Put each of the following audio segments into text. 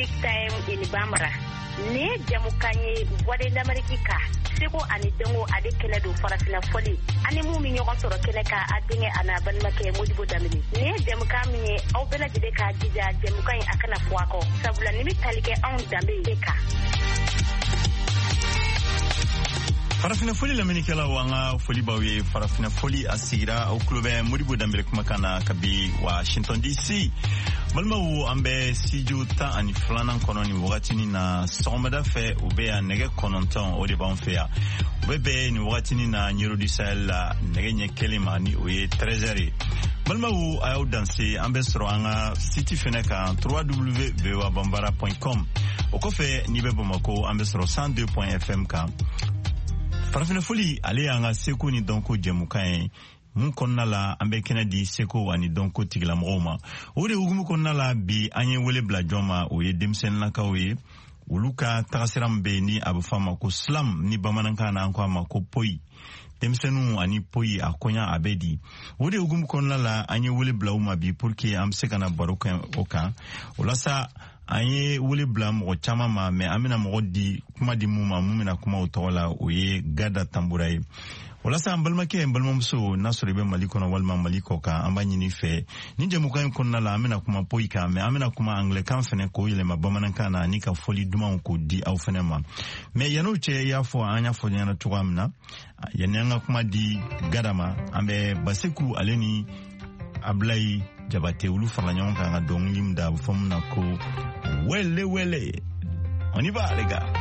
big time in Bamara. Ne jamukanye wade d'amerika seko ani dengo ade kele do farafina foli ani mu mi nyoko soro kele ka adinge ana banmake modibo damini ne jamukami au bela jide ka jija jamukanye akana fuako sabula nimi talike on dambe ka farafina foli la minikela wanga foli bawe farafina foli asigira au klube modibo dambere kumakana kabi Washington DC balmawu ambe siju ta ani flanan kononi wakatini na somada fe ube ya nege kononton ode ba onfea ube ni wakatini na Nyiro du Sahel la nege nye kelima ni oye 13h balmawu ayaw danse ambe soro anga siti feneka www.bambara.com okofe ni be Bamako ambe soro 102.fm ka farafina foli ale anga seko ni donko jemukaye mun konna la ambe Kennedy seko ani donko tigla mroma ode ugumu konna la bi anye wele bla joma o ye demsen la kawe uluka tagasiram be ni abufama ko slam ni bamananka na anko amako poi demsenu ani poi akonya abedi ode ugumu konna la anye wele bla uma bi pourque am sekana baroka oka olasa anye wele bla mo chama ma me amina mo di kuma di muma mumina kuma utola oye gada tamburai olasa ambalmake ambalmamso nasoribe malikona walma maliko ka ambanyini fe ninje mukayin konna la amina kuma poika me amina kuma anglican fene ko ile mabamananka na nika foli duma ko di au fenema me yanuche yafo anya fo nyana tuamna yananga kuma di gadama ambe basiku aleni ablai jabate ulu farlanyon ka dong limda fomna ko wele on y va les gars.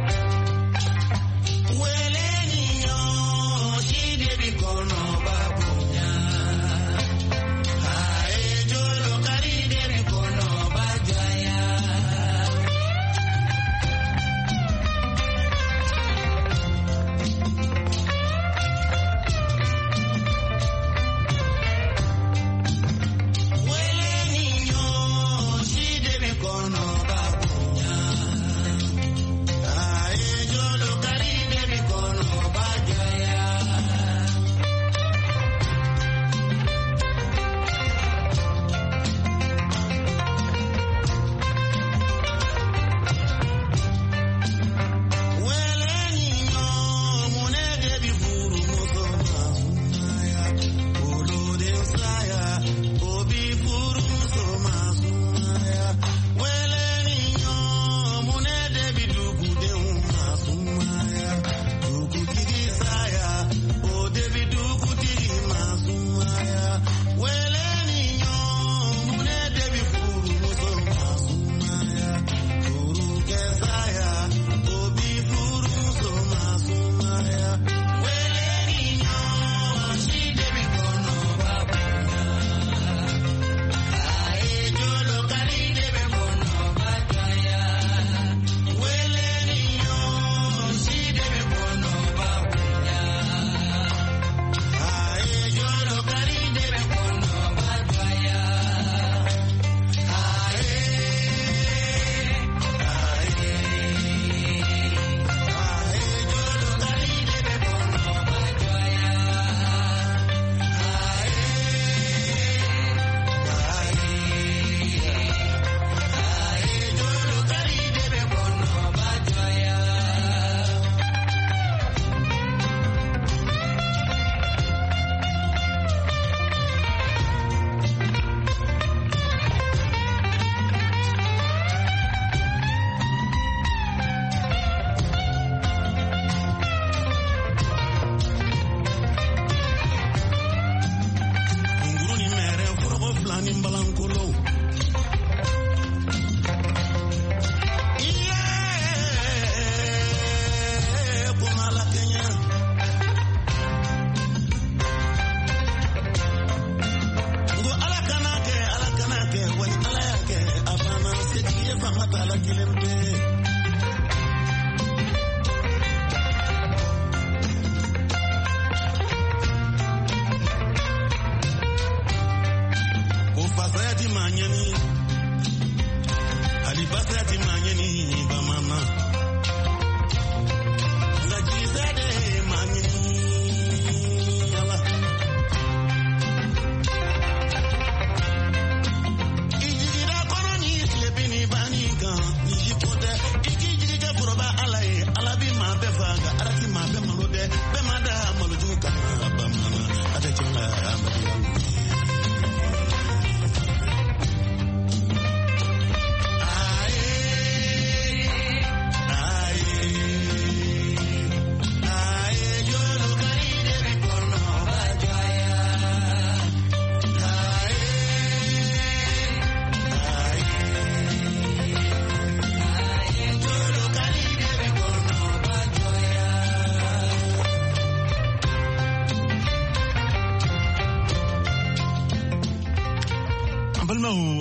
Well, any, she did be gone,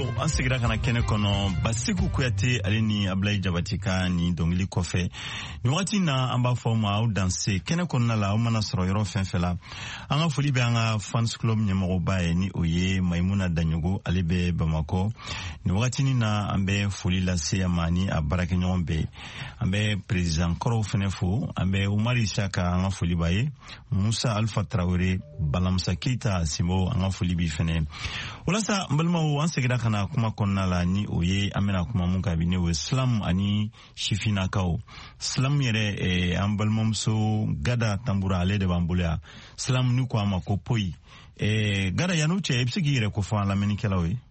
an segira kana kɛnɛ kɔnɔ Basiku Kuyate ale ni Ablaye Jabati ka ni dɔnkili kɔfɛ ni wagati na an b'a fɔ ma aw danse kɛnɛ kɔnɔna la aw mana sɔrɔ yɔrɔ fɛn fɛn la an ka foli bɛ an ka fans club ɲɛmɔgɔba ye ni o ye Maimuna Daɲogo ale bɛ Bamakɔ ni wagati na an bɛ foli lase a ma ni a baarakɛɲɔgɔn bɛɛ an bɛ président kɔrɔw fɛnɛ fo an bɛ Umar Isaka an ka foli b'a ye Musa Alpha Traoré Balamusa Keita Simbo an ka foli bi fɛnɛ walasa n balimaw an segira kana kuma kɔnɔna la ni o ye an bɛna kuma mun kan bi ne o ye Silam ani sifinakaw Silam yɛrɛ an balimamuso Gada Tambura ale de b'an bolo yan Silam ni ko a ma ko Poyi Gada yan'o cɛ i bɛ se k'i yɛrɛ ko fɔ an lamɛnnikɛlaw ye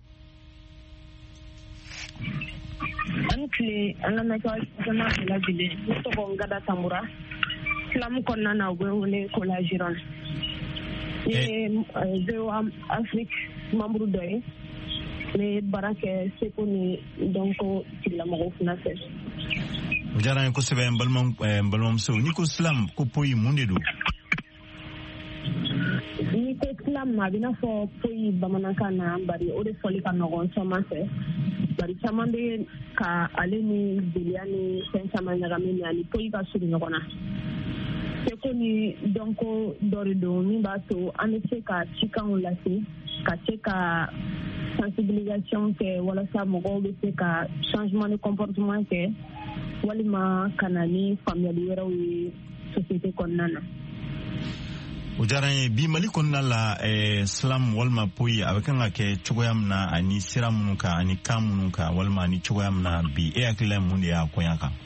an tile an lamɛnnikɛlaw jama bɛɛ lajɛlen ne tɔgɔ Gada Tambura Silam kɔnɔna na u bɛ wele ko la Gironde VOA Afrique membre dɔ ye ne baara kɛ seko ni dɔnko tigilamɔgɔw fana fɛ o diyara n ye kosɛbɛ n balimamuso ni ko Silam ko Poyi mun de don ni ko Silam a bɛ n'a fɔ Poyi bamanankan na bari o de fɔli ka nɔgɔn caman fɛ bari caman bɛ ka ale ni jeliya ni fɛn caman ɲagami mais ani Poyi ka surun ɲɔgɔn na seko ni dɔnko dɔ de don min b'a to an bɛ se ka cikanw lase ka se ka sensibilisation kɛ walasa mɔgɔw bɛ se ka changement de comportement kɛ walima ka na ni faamuyali wɛrɛw ye société kɔnɔna na o diyara n ye bi Mali kɔnɔna la Silam walima Poyi a bɛ kan ka kɛ cogoya min na ani sira minnu kan ani kan minnu kan walima ani cogoya min na bi e hakilila ye mun de y'a kɔɲa kan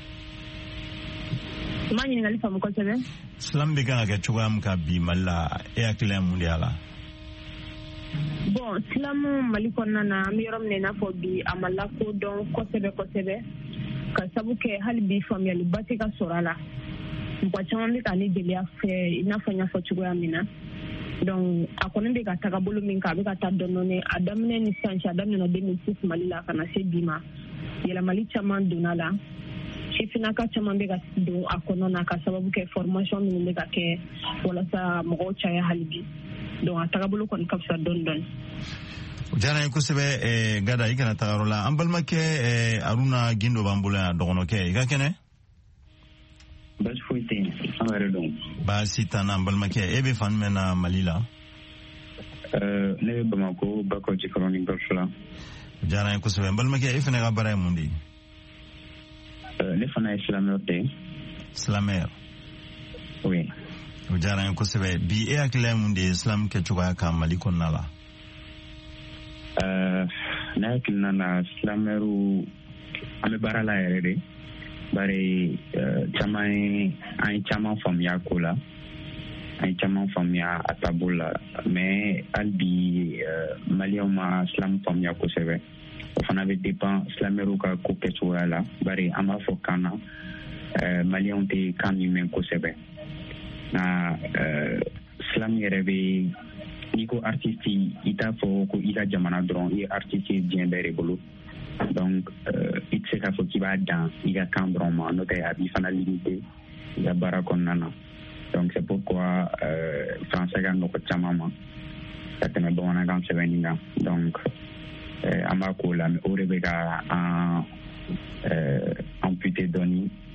ma ɲininkali faamu kosɛbɛ Silam bɛ kan ka kɛ cogoya min kan bi Mali la e hakilila ye mun de y'a la bon Silamu Mali kɔnɔna na an bɛ yɔrɔ min na i n'a fɔ bi a ma lakodɔn kosɛbɛ kosɛbɛ ka sabu kɛ hali bi faamuyaliba tɛ ka sɔrɔ a la mɔgɔ caman bɛ ka ni jeliya fɛ i n'a fɔ n y'a fɔ cogoya min na donc a kɔni bɛ ka taga bolo min kan a bɛ ka taa dɔɔnin-dɔɔnin a daminɛ ni sisan cɛ a daminɛna 2006 Mali la ka na se bi ma yɛlɛmali caman donna la sifinaka caman bɛ ka don a kɔnɔna na ka sababu kɛ formation minnu bɛ ka kɛ walasa mɔgɔw caya hali bi donc a tagabolo kɔni ka fisa dɔɔnin-dɔɔnin o diyara n ye kosɛbɛ Gada i kana taga yɔrɔ la an balimakɛ Aruna Gindo b'an bolo yan dɔgɔnɔkɛ i ka kɛnɛ baasi foyi tɛ yen an yɛrɛ dɔn baasi t'an na an balimakɛ e bɛ fan jumɛn na Mali la ne bɛ Bamako Bakɔ Jikɔrɔni ni Golf la o diyara n ye kosɛbɛ n balimakɛ e fana ka baara ye mun de ye ne fana ye silamɛw tɛ silamɛ oui o diyara n ye kosɛbɛ bi e hakilila ye mun de ye Silam kɛcogoya kan Mali kɔnɔna la ne hakilina na silamɛw an bɛ baara la yɛrɛ de bari caman an ye caman faamuya ko la an ye caman faamuya a taabolo la mais hali bi maliyɛnw ma Silam faamuya kosɛbɛ o fana bɛ dépend silamɛw ka ko kɛcogoya la bari an b'a fɔ kan na maliyɛnw tɛ kan min mɛn kosɛbɛ nka Silam yɛrɛ bɛ n'i ko artiste i t'a fɔ ko i ka jamana dɔrɔn i ye artiste ye diɲɛ bɛɛ de bolo donc i tɛ se k'a fɔ k'i b'a dan i ka kan dɔrɔn ma n'o tɛ a b'i fana limité i ka baara kɔnɔna na donc c'est pourquoi français ka nɔgɔ caman ma ka tɛmɛ bamanankan sɛbɛnni kan donc an b'a k'o la mais o de bɛ ka an amputé dɔɔni